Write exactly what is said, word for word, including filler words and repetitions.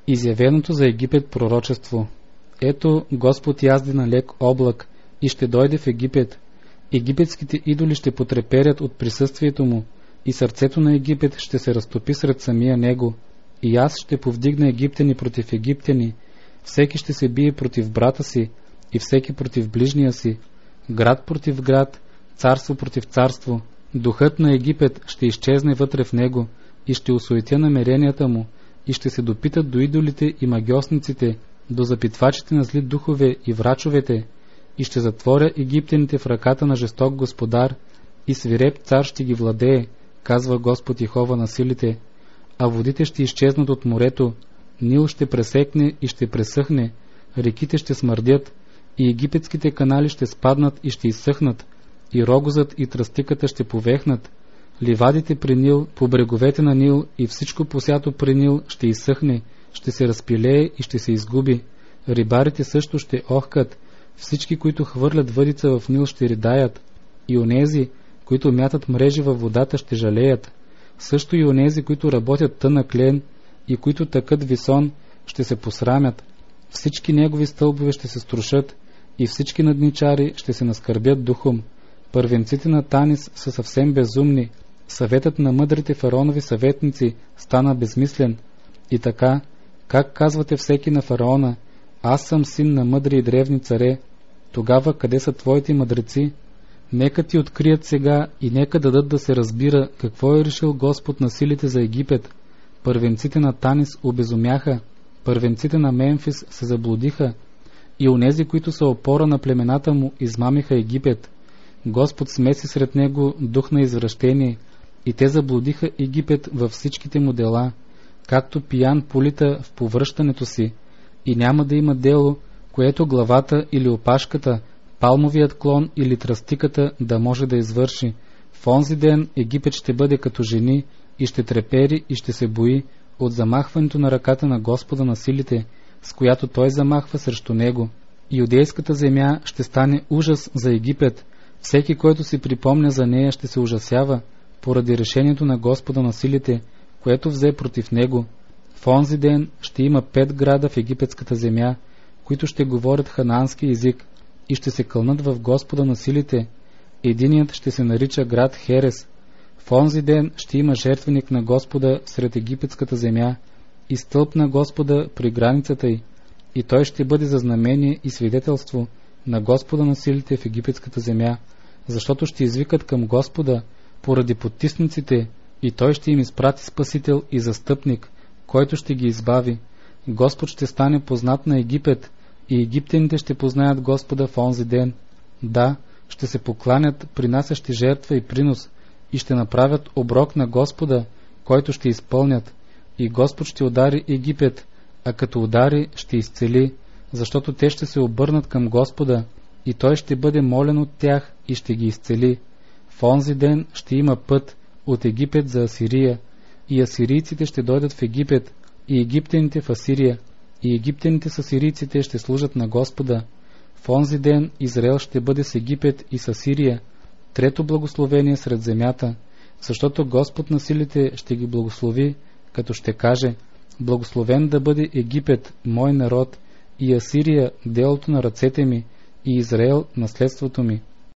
Изявеното за Египет пророчество. Ето, Господ язди на лек облак и ще дойде в Египет. Египетските идоли ще потреперят от присъствието му и сърцето на Египет ще се разтопи сред самия него. И аз ще повдигна египтяни против египтяни. Всеки ще се бие против брата си и всеки против ближния си. Град против град, царство против царство. Духът на Египет ще изчезне вътре в него и ще осуетя намеренията му и ще се допитат до идолите и магьосниците, до запитвачите на зли духове и врачовете, и ще затворя египтяните в ръката на жесток господар и свиреп цар ще ги владее, казва Господ Йехова на силите. А водите ще изчезнат от морето, Нил ще пресекне и ще пресъхне, реките ще смърдят и египетските канали ще спаднат и ще изсъхнат, и рогозът и тръстиката ще повехнат. Ливадите при Нил, по бреговете на Нил и всичко посято при Нил ще изсъхне, ще се разпилее и ще се изгуби. Рибарите също ще охкат, всички, които хвърлят въдица в Нил, ще ридаят, и онези, които мятат мрежи във водата, ще жалеят. Също и онези, които работят тънък лен и които тъкат висон, ще се посрамят. Всички негови стълбове ще се струшат и всички надничари ще се наскърбят духом. Първенците на Танис са съвсем безумни, съветът на мъдрите фараонови съветници стана безмислен. И така, как казвате всеки на фараона: аз съм син на мъдри и древни царе, тогава къде са твоите мъдреци? Нека ти открият сега и нека дадат да се разбира какво е решил Господ на силите за Египет. Първенците на Танис обезумяха, първенците на Мемфис се заблудиха и онези, които са опора на племената му, измамиха Египет. Господ смеси сред него дух на извращение и те заблудиха Египет във всичките му дела, както пиян полита в повръщането си, и няма да има дело, което главата или опашката, палмовият клон или тръстиката да може да извърши. В онзи ден Египет ще бъде като жени и ще трепери и ще се бои от замахването на ръката на Господа на силите, с която той замахва срещу него. Юдейската земя ще стане ужас за Египет. Всеки, който си припомня за нея, ще се ужасява поради решението на Господа на силите, което взе против него. В онзи ден ще има пет града в египетската земя, които ще говорят ханаански език и ще се кълнат в Господа на силите. Единият ще се нарича град Херес. В онзи ден ще има жертвеник на Господа сред египетската земя и стълб на Господа при границата й, и той ще бъде за знамение и свидетелство на Господа на силите в египетската земя, защото ще извикат към Господа поради потисниците, и той ще им изпрати спасител и застъпник, който ще ги избави. Господ ще стане познат на Египет и египтяните ще познаят Господа в онзи ден. Да, ще се покланят принасящи жертва и принос и ще направят оброк на Господа, който ще изпълнят. И Господ ще удари Египет, а като удари ще изцели, защото те ще се обърнат към Господа и той ще бъде молен от тях и ще ги изцели. В онзи ден ще има път от Египет за Асирия, и асирийците ще дойдат в Египет, и египтяните в Асирия, и египтяните с асирийците ще служат на Господа. В онзи ден Израел ще бъде с Египет и с Асирия, трето благословение сред земята, защото Господ на силите ще ги благослови, като ще каже: благословен да бъде Египет, мой народ, и Асирия, делото на ръцете ми, и Израел, наследството ми.